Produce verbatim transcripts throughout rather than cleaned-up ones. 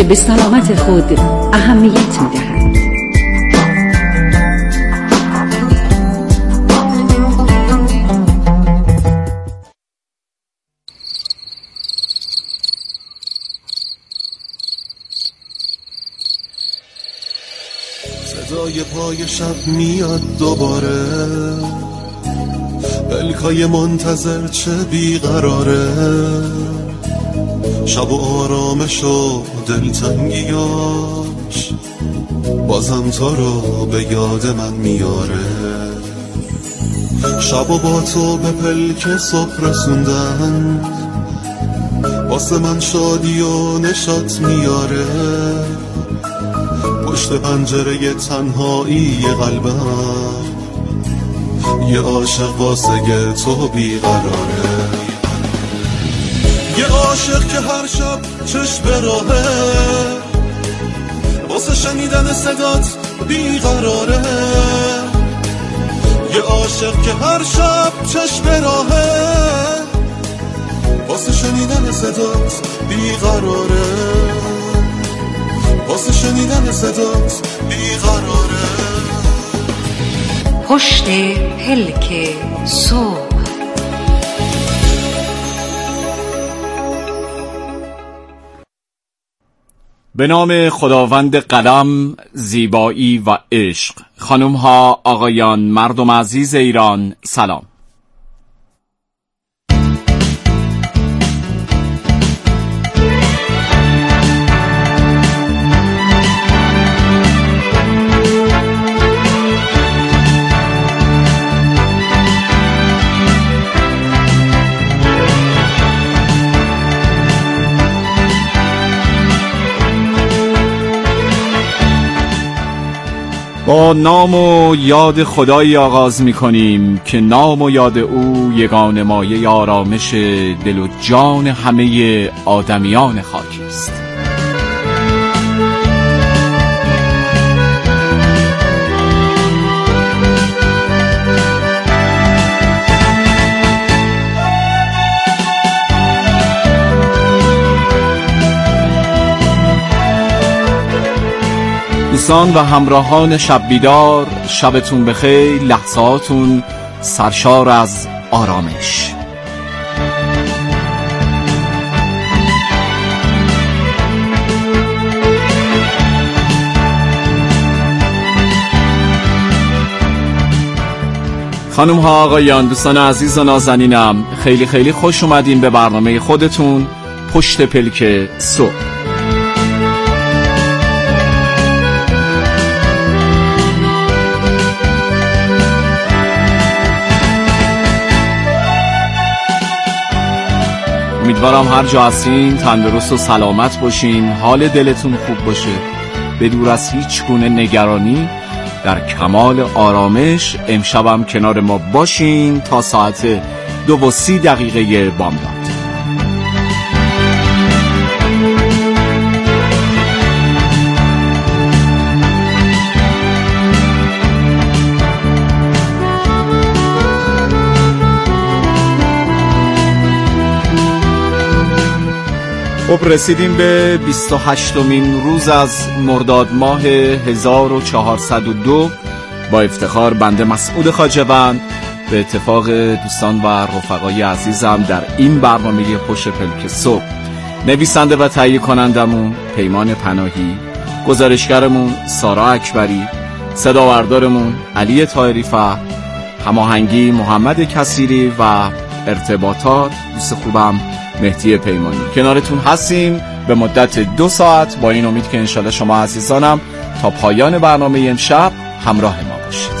به سلامت خود اهمیت می‌دهد. صدای پای شب میاد دوباره، پلکای منتظر چه بیقراره، شب و آرامش و دلتنگیاش بازم تو رو به یاد من میاره. شب و با تو به پلک صبح رسوندن، واسه من شادی و نشاط میاره. پشت پنجره تنهایی قلبم یه عاشق واسه تو بیقراره، یه عاشق که هر شب چشم به راهه، واسه شنیدن صدات بیقراره. یه عاشق که هر شب چشم به راهه، واسه شنیدن صدات بیقراره، واسه شنیدن صدات بیقراره. پشت پلک صبح. به نام خداوند قلم، زیبایی و عشق. خانم ها، آقایان، مردم عزیز ایران، سلام. با نام و یاد خدایی آغاز می کنیم که نام و یاد او یگانه مایه آرامش دل و جان همه آدمیان خاکی است. دوستان و همراهان شب بیدار، شبتون بخیر، لحظاتون سرشار از آرامش. خانم ها، آقایان، دوستان عزیز و نازنینم، خیلی خیلی خوش اومدین به برنامه خودتون پشت پلک صبح. امیدوارم هر جا هستین تندرست و سلامت باشین، حال دلتون خوب باشه، به دور از هیچ گونه نگرانی، در کمال آرامش. امشبم کنار ما باشین تا ساعت دو و سی دقیقه بامداد. خب رسیدیم به بیست و هشتمین روز از مرداد ماه هزار و چهارصد و دو. با افتخار بنده مسعود خواجه‌وند به اتفاق دوستان و رفقای عزیزم در این برنامه پشت پلک صبح، نویسنده و تهیه کنندمون پیمان پناهی، گزارشگرمون سارا اکبری، صداوردارمون علی طاهری فر، هماهنگی محمد کثیری و ارتباطات دوست خوبم مهدی پیمانی. کنارتون هستیم به مدت دو ساعت با این امید که انشالله شما عزیزانم تا پایان برنامه امشب همراه ما باشید.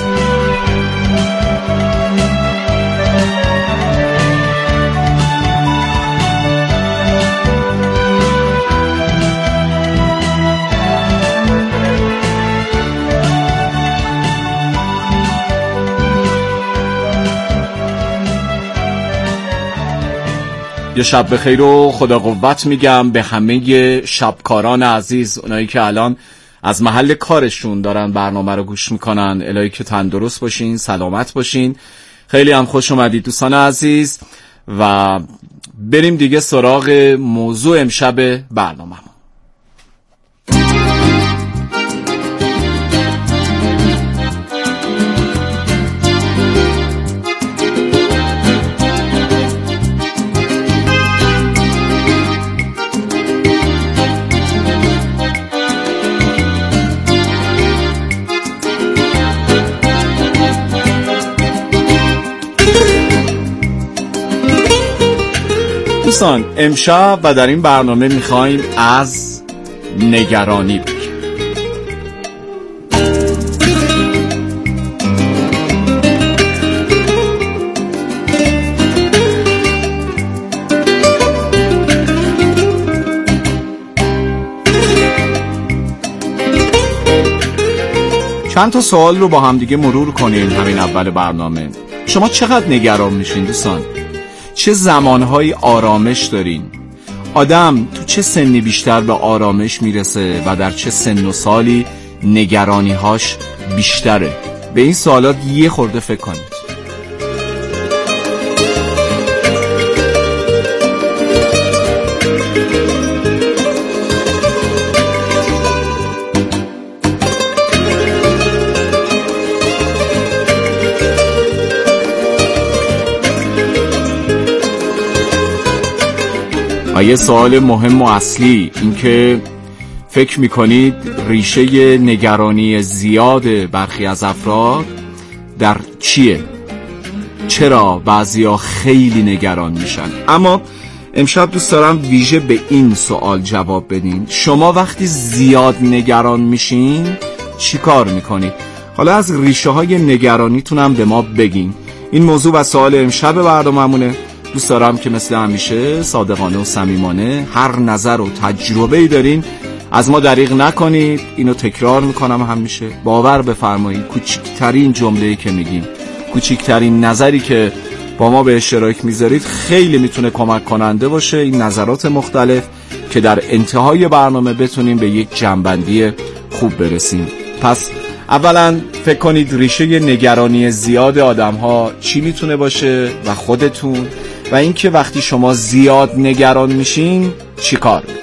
یه شب بخیر و خدا قوت میگم به همه شبکاران عزیز، اونایی که الان از محل کارشون دارن برنامه رو گوش میکنن. الهی که تندرست باشین، سلامت باشین. خیلی هم خوش اومدید دوستان عزیز و بریم دیگه سراغ موضوع امشب برنامه. دوستان امشب و در این برنامه میخوایم از نگرانی بگیم. چند تا سوال رو با هم دیگه مرور کنیم همین اول برنامه. شما چقدر نگران میشین دوستان؟ چه زمانهای آرامش دارین؟ آدم تو چه سنی بیشتر به آرامش میرسه و در چه سن و سالی نگرانیهاش بیشتره؟ به این سوالات یه خورده فکر کنید. یه سوال مهم و اصلی این که فکر میکنید ریشه نگرانی زیاد برخی از افراد در چیه؟ چرا بعضیا خیلی نگران میشن؟ اما امشب دوست دارم ویژه به این سوال جواب بدین. شما وقتی زیاد نگران میشین چی کار میکنید؟ حالا از ریشه های نگرانیتون هم به ما بگین. این موضوع و سوال امشب برنامه‌مونه. دوست دارم که مثل همیشه صادقانه و صمیمانه هر نظر و تجربه‌ای دارین از ما دریغ نکنید. اینو تکرار میکنم همیشه، باور بفرمایید کوچکترین جمله‌ای که میگیم، کوچکترین نظری که با ما به اشتراک میذارید خیلی میتونه کمک کننده باشه. این نظرات مختلف که در انتهای برنامه بتونیم به یک جنبندی خوب برسیم. پس اولا فکر کنید ریشه نگرانی زیاد آدم‌ها چی میتونه باشه و خودتون، و اینکه وقتی شما زیاد نگران میشین چی کار میکنید.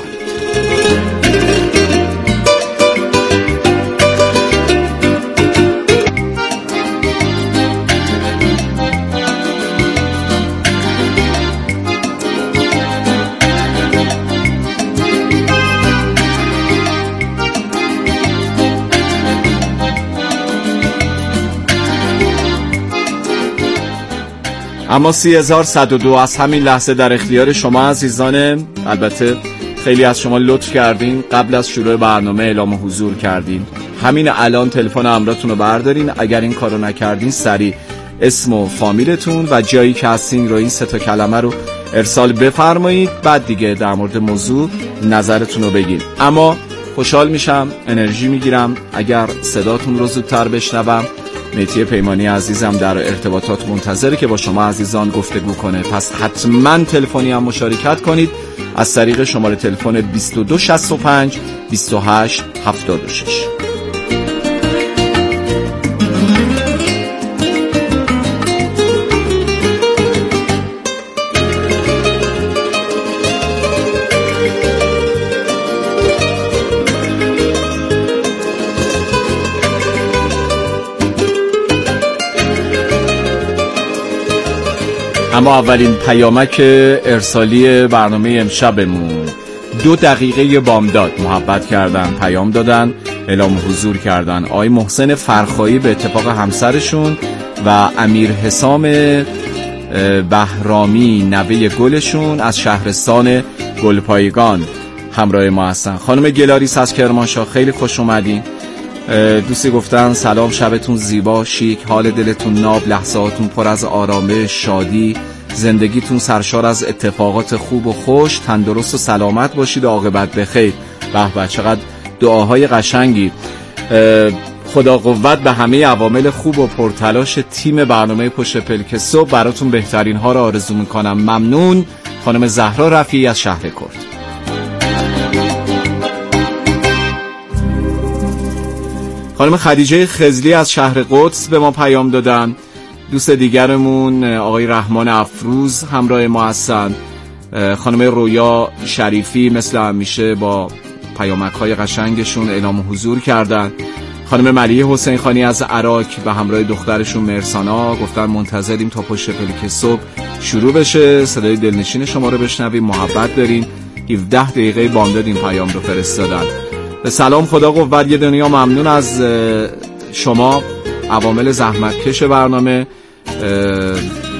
اما سی هزار صد و دو از همین لحظه در اختیار شما عزیزانه. البته خیلی از شما لطف کردین قبل از شروع برنامه اعلام حضور کردین. همین الان تلفن همراهتون رو بردارین. اگر این کارو نکردین سریع اسم و فامیلتون و جایی که هستین رو این سه تا کلمه رو ارسال بفرمایید، بعد دیگه در مورد موضوع نظرتون رو بگید. اما خوشحال میشم، انرژی میگیرم اگر صداتون رو زودتر بشنوم. مهدی پیمانی عزیزم در ارتباطات منتظره که با شما عزیزان گفتگو کنه. پس حتما تلفنی هم مشارکت کنید از طریق شماره تلفن بیست و دو شصت و پنج بیست و هشت هفتاد و شش. اما اولین پیامک ارسالی برنامه امشبمون، دو دقیقه بامداد محبت کردن، پیام دادن، اعلام حضور کردن. آقای محسن فرخایی به اتفاق همسرشون و امیر حسام بهرامی نوه گلشون از شهرستان گلپایگان همراه ما هستن. خانم گلاریس از کرمانشاه خیلی خوش اومدین. دوستی گفتن سلام، شبتون زیبا، شیک، حال دلتون ناب، لحظاتون پر از آرامش، شادی، زندگیتون سرشار از اتفاقات خوب و خوش، تندرست و سلامت باشید و عاقبت بخیر. به به چقدر دعاهای قشنگی. خدا قوت به همه عوامل خوب و پرتلاش تیم برنامه پشت پلک صبح. براتون بهترین ها را آرزو میکنم. ممنون. خانم زهرا رفیعی از شهر کرد. خانم خدیجه خزلی از شهر قدس به ما پیام دادن. دوست دیگرمون آقای رحمان افروز همراه ما هستن. خانم رویا شریفی مثل همیشه با پیامک‌های قشنگشون اعلام حضور کردن. خانم ملیه حسین خانی از عراق به همراه دخترشون مرسانا گفتن منتظریم تا پشت پلک صبح شروع بشه، صدای دلنشین شما رو بشنویم، محبت دارین. هفده دقیقه بامداد این پیام رو فرستادن. به سلام، خدا قوت، یه دنیا ممنون از شما عوامل زحمتکش برنامه.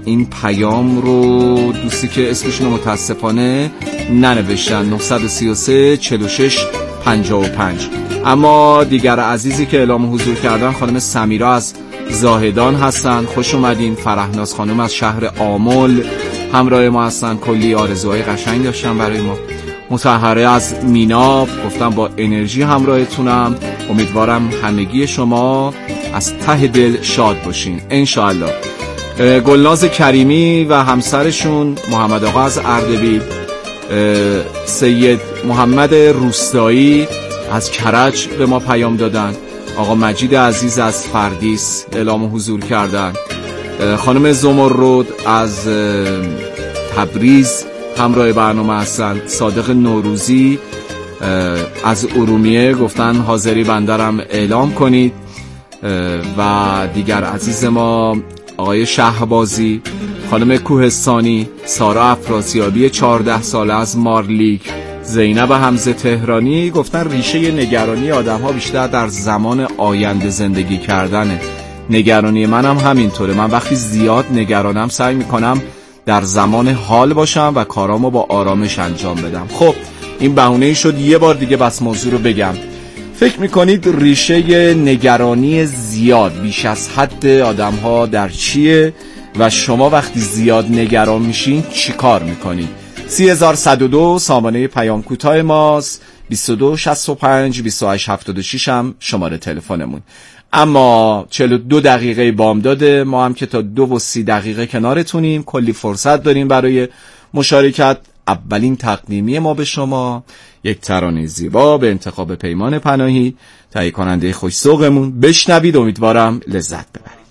این پیام رو دوستی که اسمشون رو متاسفانه ننوشتن، نه سه سه چهل و شش پنجاه و پنج. اما دیگر عزیزی که اعلام حضور کردن خانم سمیرا از زاهدان هستن، خوش اومدین. فرهناز خانم از شهر آمل همراه ما هستن، کلی آرزوهای قشنگ داشتن برای ما. مطهره از میناب گفتم با انرژی همراهتونم، امیدوارم همگی شما از ته دل شاد باشین انشاءالله. گلناز کریمی و همسرشون محمد آقا از اردبیل، سید محمد روستایی از کرج به ما پیام دادن، آقا مجید عزیز از فردیس اعلام حضور کردن، خانم زمرد از تبریز همراه برنامه هستن، صادق نوروزی از ارومیه گفتن حاضری بندرم اعلام کنید و دیگر عزیز ما آقای شهبازی، خانم کوهستانی، سارا افراسیابی چهارده ساله از مارلیک، زینب حمزه تهرانی گفتن ریشه نگرانی آدم ها بیشتر در زمان آینده زندگی کردنه. نگرانی منم همینطوره، من وقتی زیاد نگرانم سعی میکنم در زمان حال باشم و کارامو با آرامش انجام بدم. خب این بهونه شد یه بار دیگه بس موضوع رو بگم. فکر میکنید ریشه نگرانی زیاد بیش از حد آدم ها در چیه و شما وقتی زیاد نگران میشین چی کار میکنید؟ سی هزار صد و دو سامانه پیام کوتاه ماست، بیست و دو شصت و پنج بیست و هشت هفتاد و شش هم شماره تلفنمون. اما چهل و دو دقیقه بامداد ما هم که تا دو و سی دقیقه کنارتونیم، کلی فرصت داریم برای مشارکت. اولین تقدیمی ما به شما یک ترانه زیبا به انتخاب پیمان پناهی، تهیه کننده خوش ذوقمون. بشنوید، امیدوارم لذت ببرید.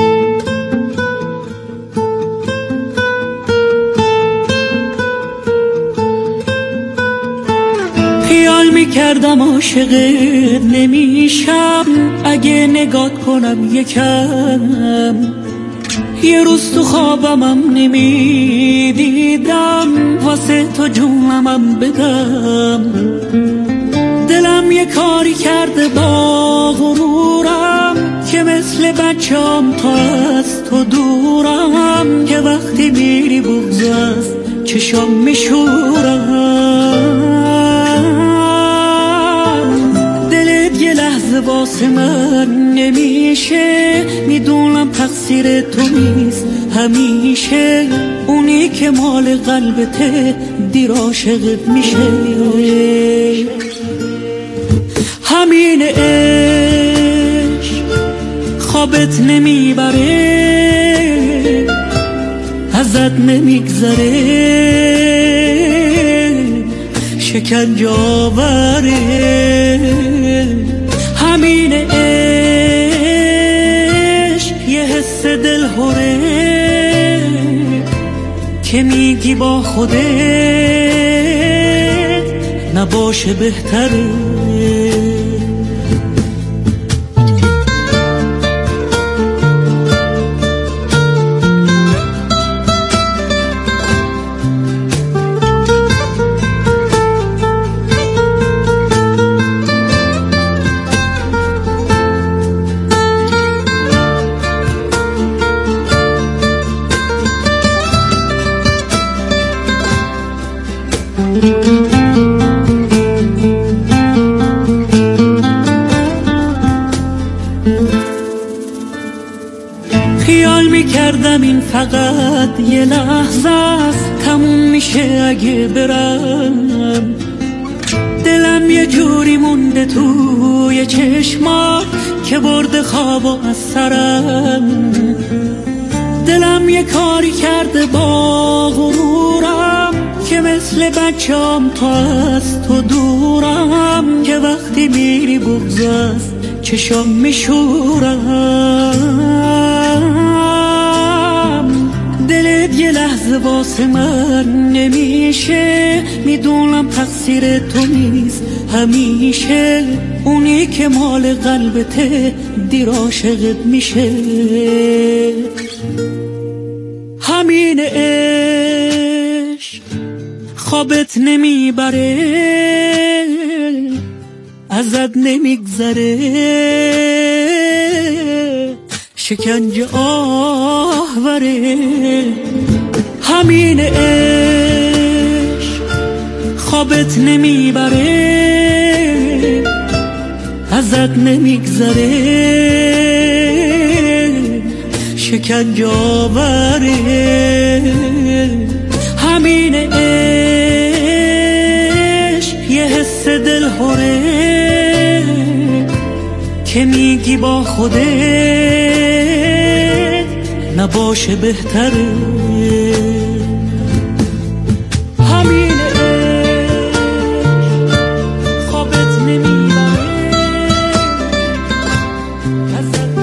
خیال میکردم عاشقت نمیشم، اگه نگات کنم یکم، یه روز تو خوابمم نمیدیدم، واسه تو جونمم بدم. دلم یه کاری کرده با غرورم که مثل بچه‌ام تا از تو دورم، که وقتی میری بغض از چشام میشورم. دلت یه لحظه واسه من نمیشه، میدونم تقصیر تو نیست همیشه، اونی که مال قلبته دیر عاشقت میشه. همین عشق خوابت نمیبره، ازت نمیگذره، شکنجه آوره. همین عشق یه حس دلهوره که میگی با خودت نباشه بهتره. خیال میکردم این فقط یه لحظه است، تموم میشه اگه برم. دلم یه جوری مونده توی چشمات که برده خوابو از سرم. دلم یه کاری کرده با غرورم که مثل بچه‌ام تا از تو دورم، که وقتی میری بغض از چشام میشورم. دلت یه لحظه واسه من نمیشه، میدونم تقصیر تو نیست همیشه، اونی که مال قلبته دیر عاشقت میشه. همین عشق خوابت نمیبره، ازت نمیگذره، شکنجه آوره. همین عشق خوابت نمیبره، ازت نمیگذره، شکنجه آوره. همین عشق یه حس دلهوره که میگی با خودت نباشه بهتره. همین عشق خوابت نمیبره، ازت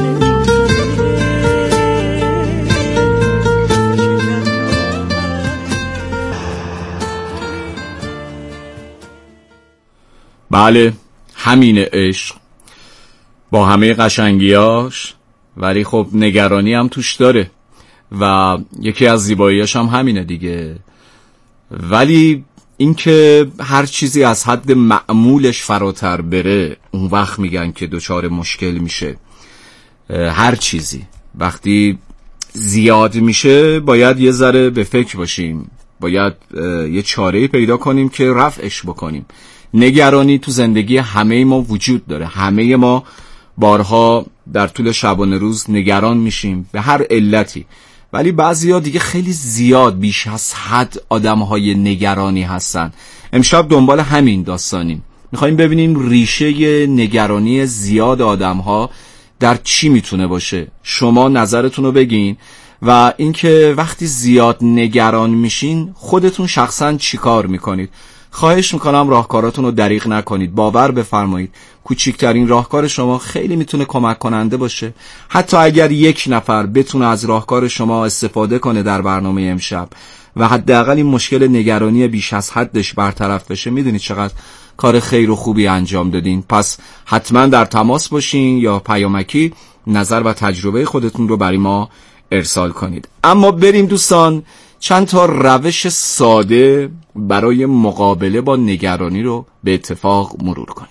بله، همین عشق با همه قشنگیاش، ولی خب نگرانی هم توش داره و یکی از زیباییاش هم همینه دیگه. ولی اینکه هر چیزی از حد معمولش فراتر بره، اون وقت میگن که دچار مشکل میشه. هر چیزی وقتی زیاد میشه باید یه ذره به فکر باشیم، باید یه چاره‌ای پیدا کنیم که رفعش بکنیم. نگرانی تو زندگی همه ما وجود داره، همه ما بارها در طول شبانه روز نگران میشیم به هر علتی، ولی بعضیا دیگه خیلی زیاد بیش از حد آدمهای نگرانی هستن. امشب دنبال همین داستانیم، میخواییم ببینیم ریشه نگرانی زیاد آدمها در چی میتونه باشه. شما نظرتون رو بگین و اینکه وقتی زیاد نگران میشین خودتون شخصا چی کار میکنید. خواهش میکنم راهکاراتون رو دریغ نکنید. باور بفرمایید کوچکترین راهکار شما خیلی میتونه کمک کننده باشه. حتی اگر یک نفر بتونه از راهکار شما استفاده کنه در برنامه امشب و حداقل این مشکل نگرانی بیش از حدش برطرف بشه، میدونید چقدر کار خیر و خوبی انجام دادین. پس حتما در تماس باشین یا پیامکی نظر و تجربه خودتون رو برای ما ارسال کنید. اما بریم دوستان چند تا روش ساده برای مقابله با نگرانی رو به اتفاق مرور کنیم.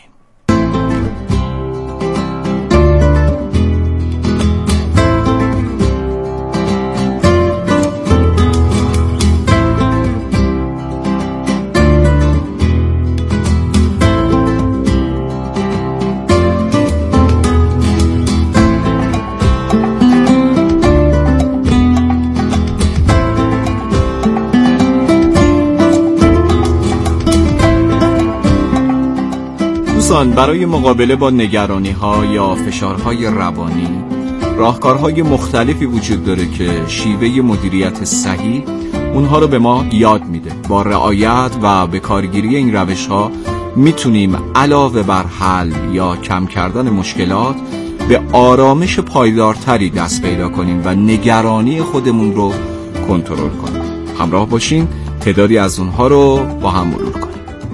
برای مقابله با نگرانی ها یا فشارهای روانی راهکارهای مختلفی وجود داره که شیوه مدیریت صحیح اونها رو به ما یاد میده. با رعایت و به کارگیری این روش ها میتونیم علاوه بر حل یا کم کردن مشکلات به آرامش پایدارتری دست پیدا کنیم و نگرانی خودمون رو کنترل کنیم. همراه باشین تعدادی از اونها رو با هم مرور کنیم.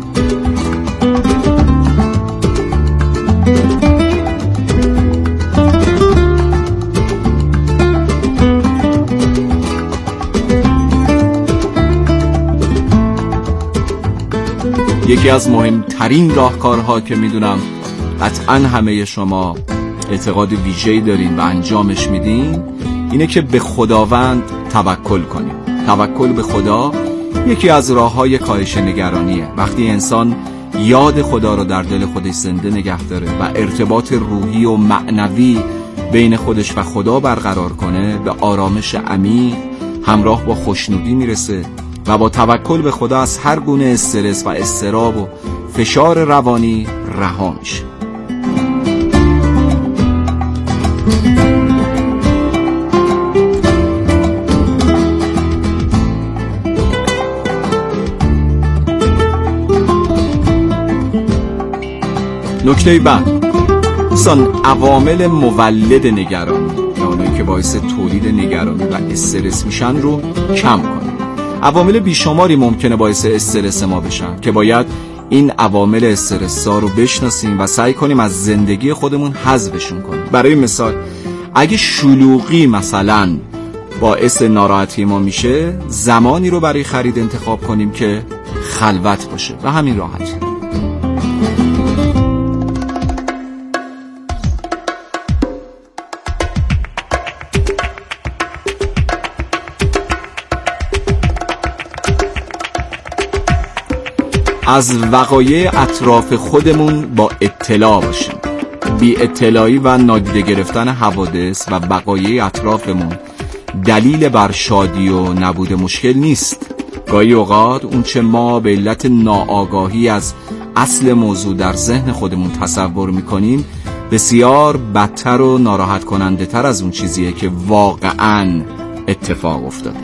یکی از مهمترین راهکارها که میدونم قطعاً همه شما اعتقاد ویژه‌ای دارین و انجامش میدین اینه که به خداوند توکل کنیم. توکل به خدا یکی از راه‌های کاهش نگرانیه. وقتی انسان یاد خدا رو در دل خودش زنده نگه داره و ارتباط روحی و معنوی بین خودش و خدا برقرار کنه، به آرامش عمیق همراه با خوشنودی میرسه و با توکل به خدا از هر گونه استرس و اضطراب و فشار روانی رها میشه. نکته بعد دوستان، عوامل مولد نگرانی یا اونایی که باعث تولید نگرانی و استرس میشن رو کم کنیم. عوامل بیشماری ممکنه باعث استرس ما بشن که باید این عوامل استرس‌زا رو بشناسیم و سعی کنیم از زندگی خودمون حذفشون کنیم. برای مثال اگه شلوغی مثلا باعث ناراحتی ما میشه، زمانی رو برای خرید انتخاب کنیم که خلوت باشه و همین راحتی. از وقایع اطراف خودمون با اطلاع باشیم. بی اطلاعی و نادیده گرفتن حوادث و وقایع اطرافمون دلیل بر شادی و نبود مشکل نیست. گاهی اوقات اون چه ما به علت ناآگاهی از اصل موضوع در ذهن خودمون تصور میکنیم بسیار بدتر و ناراحت کننده تر از اون چیزیه که واقعاً اتفاق افتاده.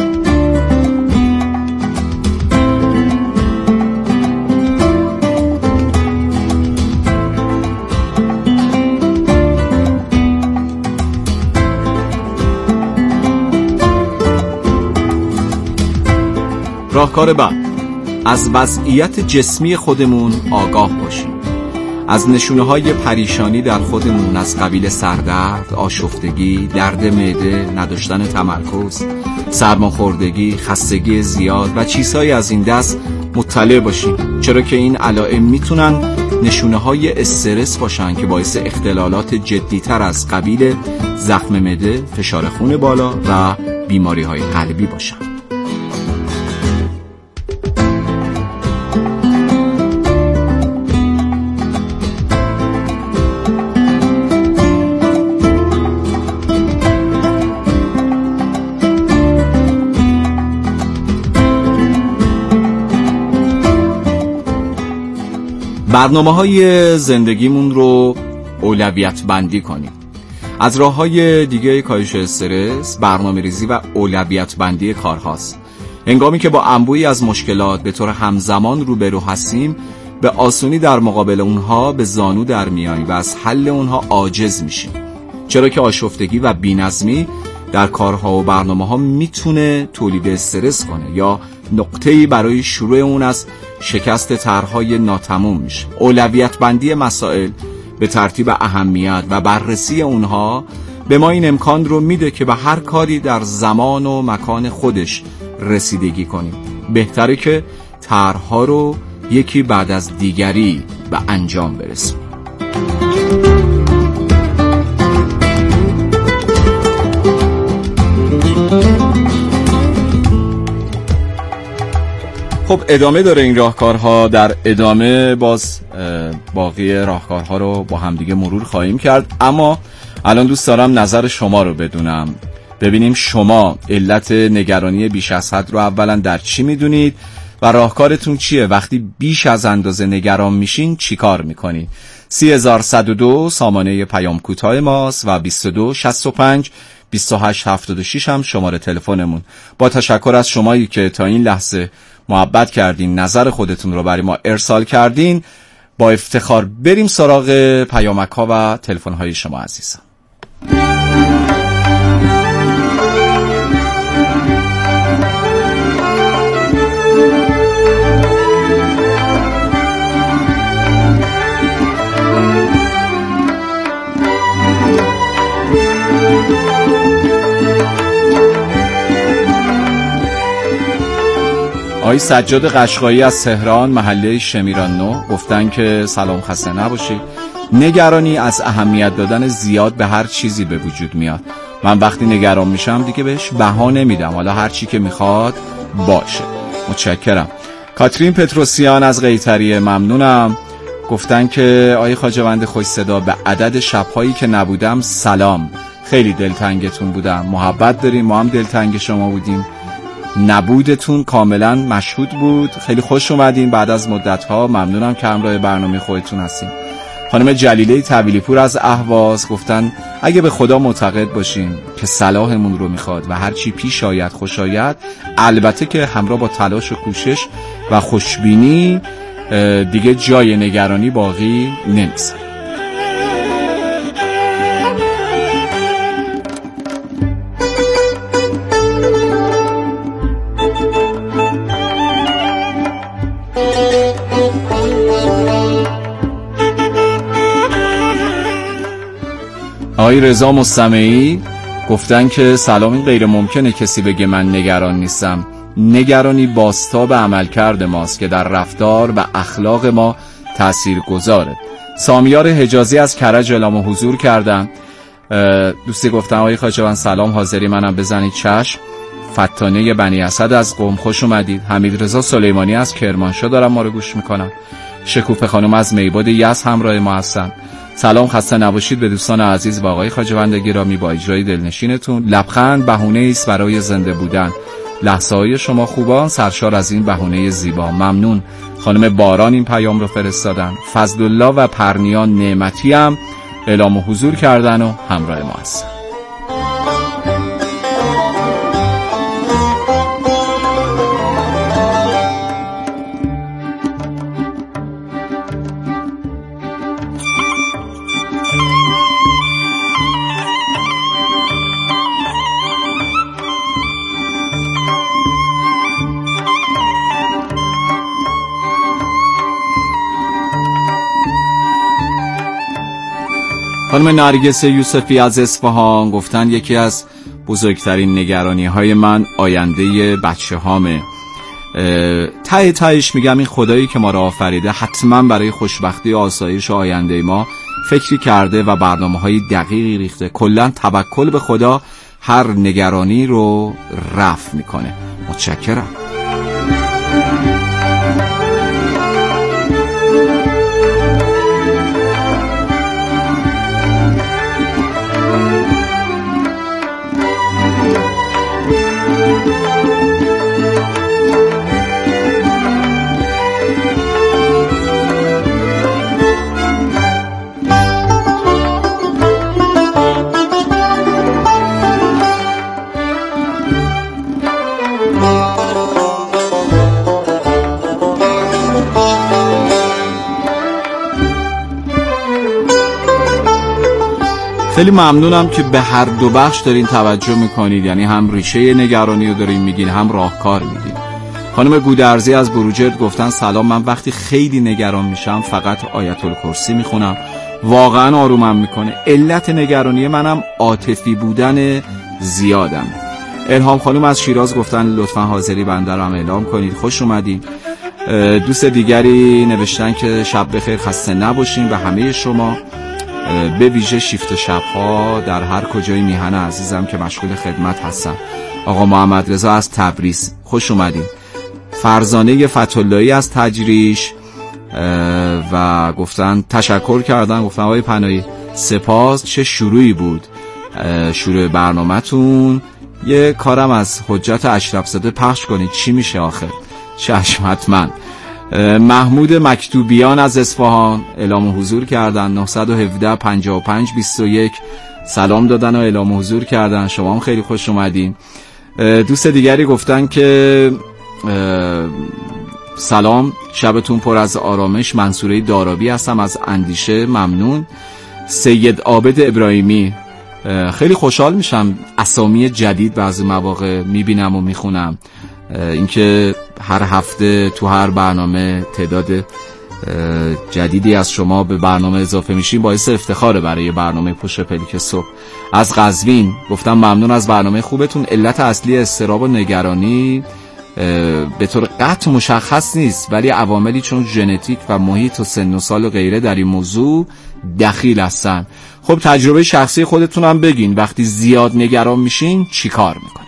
راهکار بعد، از وضعیت جسمی خودمون آگاه باشیم. از نشونه‌های پریشانی در خودمون از قبیل سردرد، آشفتگی، درد معده، نداشتن تمرکز، سرماخوردگی، خستگی زیاد و چیزهای از این دست مطلع باشیم، چرا که این علائم میتونن نشونه‌های استرس باشن که باعث اختلالات جدی‌تر از قبیل زخم معده، فشار خون بالا و بیماری‌های قلبی باشن. برنامه‌های زندگیمون رو اولویت بندی کنیم. از راه‌های دیگه کاهش استرس، برنامه‌ریزی و اولویت بندی کارهاست. هنگامی که با انبوهی از مشکلات به طور همزمان روبرو هستیم، به آسونی در مقابل اونها به زانو در میاییم و از حل اونها عاجز میشیم. چرا که آشفتگی و بی‌نظمی در کارها و برنامه‌ها میتونه تولید استرس کنه یا نقطه‌ای برای شروع اون از شکست طرح‌های ناتمام میشه. اولویت بندی مسائل به ترتیب اهمیت و بررسی اونها به ما این امکان رو میده که به هر کاری در زمان و مکان خودش رسیدگی کنیم. بهتره که طرح‌ها رو یکی بعد از دیگری به انجام برسونیم. خب ادامه داره این راهکارها. در ادامه باز باقی راهکارها رو با همدیگه مرور خواهیم کرد، اما الان دوست دارم نظر شما رو بدونم. ببینیم شما علت نگرانی بیش از حد رو اولا در چی میدونید و راهکارتون چیه؟ وقتی بیش از اندازه نگران میشین چی کار میکنید؟ سی هزار صد و دو سامانه پیام کوتاه ماست و بیست و دو شصت و پنج بیست و هشت هفتاد و شش هم شماره تلفنمون. با تشکر از شمایی که تا این لحظه محبت کردین، نظر خودتون رو برای ما ارسال کردین، با افتخار بریم سراغ پیامک ها و تلفن های شما عزیزان. آقای سجاد قشقایی از تهران محله شمیران نو گفتن که سلام، خسته نباشید. نگرانی از اهمیت دادن زیاد به هر چیزی به وجود میاد. من وقتی نگران میشم دیگه بهش بها نمیدم، حالا هر چی که میخواد باشه. متشکرم. کاترین پتروسیان از قیطریه ممنونم. گفتن که آقای خواجه‌وند خوش صدا، به عدد شب‌هایی که نبودم سلام، خیلی دلتنگتون بودم. محبت داریم، ما هم دلتنگ شما بودیم. نبودتون کاملا مشهود بود. خیلی خوش اومدین بعد از مدت‌ها. ممنونم که همراه برنامه خودتون هستین. خانم جلیله طویلی پور از اهواز گفتن اگه به خدا معتقد باشیم که صلاحمون رو میخواد و هر چی پیش آید خوش آید، البته که همراه با تلاش و کوشش و خوشبینی، دیگه جای نگرانی باقی نمیذاره. آقای رضا مستمعی گفتن که سلام، این غیر ممکنه کسی بگه من نگران نیستم. نگرانی بازتاب عملکرد ماست که در رفتار و اخلاق ما تأثیر گذاره. سامیار حجازی از کرج اعلام حضور کردن. دوستی گفتن آقای خواجه‌وند سلام، حاضری منم بزنید؟ چشم. فتانه بنی اسد از قم خوش اومدید. حمید رضا سلیمانی از کرمانشاه دارم ما رو گوش میکنن. شکوفه خانم از میباد یزد همراه ما هستن. سلام، خسته نباشید به دوستان عزیز و آقای خواجه‌بند گرامی با اجرای دلنشینتون. لبخند بهونه است برای زنده بودن، لحظه های شما خوبان سرشار از این بهونه زیبا. ممنون. خانم باران این پیام رو فرستادن. فضلالله و پرنیان نعمتی هم اعلام حضور کردن و همراه ما هستن. خانم نرگس یوسفی از اصفهان گفتن یکی از بزرگترین نگرانی های من آینده بچه هامه. ته تهش میگم این خدایی که ما را آفریده حتما برای خوشبختی و آسایش و آینده ما فکری کرده و برنامه های دقیقی ریخته. کلا توکل به خدا هر نگرانی رو رفع میکنه. متشکرم. خیلی ممنونم که به هر دو بخش دارین توجه میکنید، یعنی هم ریشه نگرانی رو دارین میگین هم راهکار میدین. خانم گودرزی از بروجرد گفتن سلام، من وقتی خیلی نگران میشم فقط آیت الکرسی میخونم، واقعا آرومم میکنه. علت نگرانی منم عاطفی بودن زیادم. الهام خانم از شیراز گفتن لطفا حاضری بنده رو هم اعلام کنید. خوش اومدین. دوست دیگری نوشتن که شب بخیر، خسته نباشین و همه شما، به ویژه شیفت شبها در هر کجای میهن عزیزم که مشغول خدمت هستم. آقا محمد رضا از تبریز خوش اومدین. فرزانه فتح‌اللهی از تجریش و گفتن تشکر کردن، گفتن آقای پناهی سپاس، چه شروعی بود شروع برنامه‌تون. یه کارم از حجت اشرف زاده پخش کنید، چی میشه آخر؟ چشم حتما. محمود مکتوبیان از اصفهان اعلام حضور کردن. نه یک هفت پنجاه و پنج بیست و یک سلام دادن و اعلام حضور کردن. شما هم خیلی خوش اومدین. دوست دیگری گفتن که سلام، شبتون پر از آرامش. منصوره دارابی هستم از اندیشه. ممنون. سید عابد ابراهیمی، خیلی خوشحال میشم اسامی جدید بعضی مواقع میبینم و میخونم. اینکه هر هفته تو هر برنامه تعداد جدیدی از شما به برنامه اضافه میشین باعث افتخاره برای برنامه پشت پلیک صبح. از قزوین گفتم ممنون از برنامه خوبتون. علت اصلی اضطراب و نگرانی به طور قطع مشخص نیست، ولی عواملی چون ژنتیک و محیط و سن و سال و غیره در این موضوع دخیل هستن. خب تجربه شخصی خودتون هم بگین، وقتی زیاد نگران میشین چی کار میکنید؟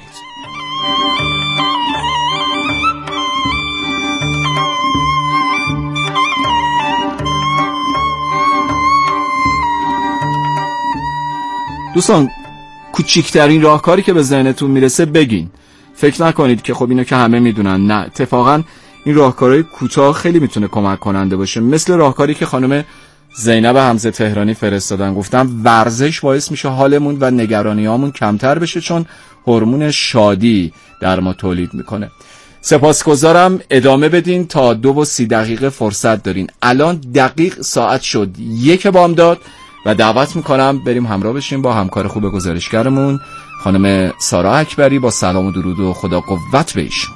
دوستان کوچکترین راهکاری که به ذهنتون میرسه بگین. فکر نکنید که خب اینو که همه میدونن، نه، اتفاقا این راهکارهای کوتاه خیلی میتونه کمک کننده باشه. مثل راهکاری که خانم زینب حمزه تهرانی فرستادن، گفتن ورزش باعث میشه حالمون و نگرانیامون کمتر بشه چون هورمون شادی در ما تولید میکنه. سپاسگزارم. ادامه بدین تا دو و سی دقیقه فرصت دارین. الان دقیق ساعت شد یک بامداد و دعوت میکنم بریم همراه بشیم با همکار خوب گزارشگرمون خانم سارا اکبری با سلام و درود و خدا قوت به ایشون.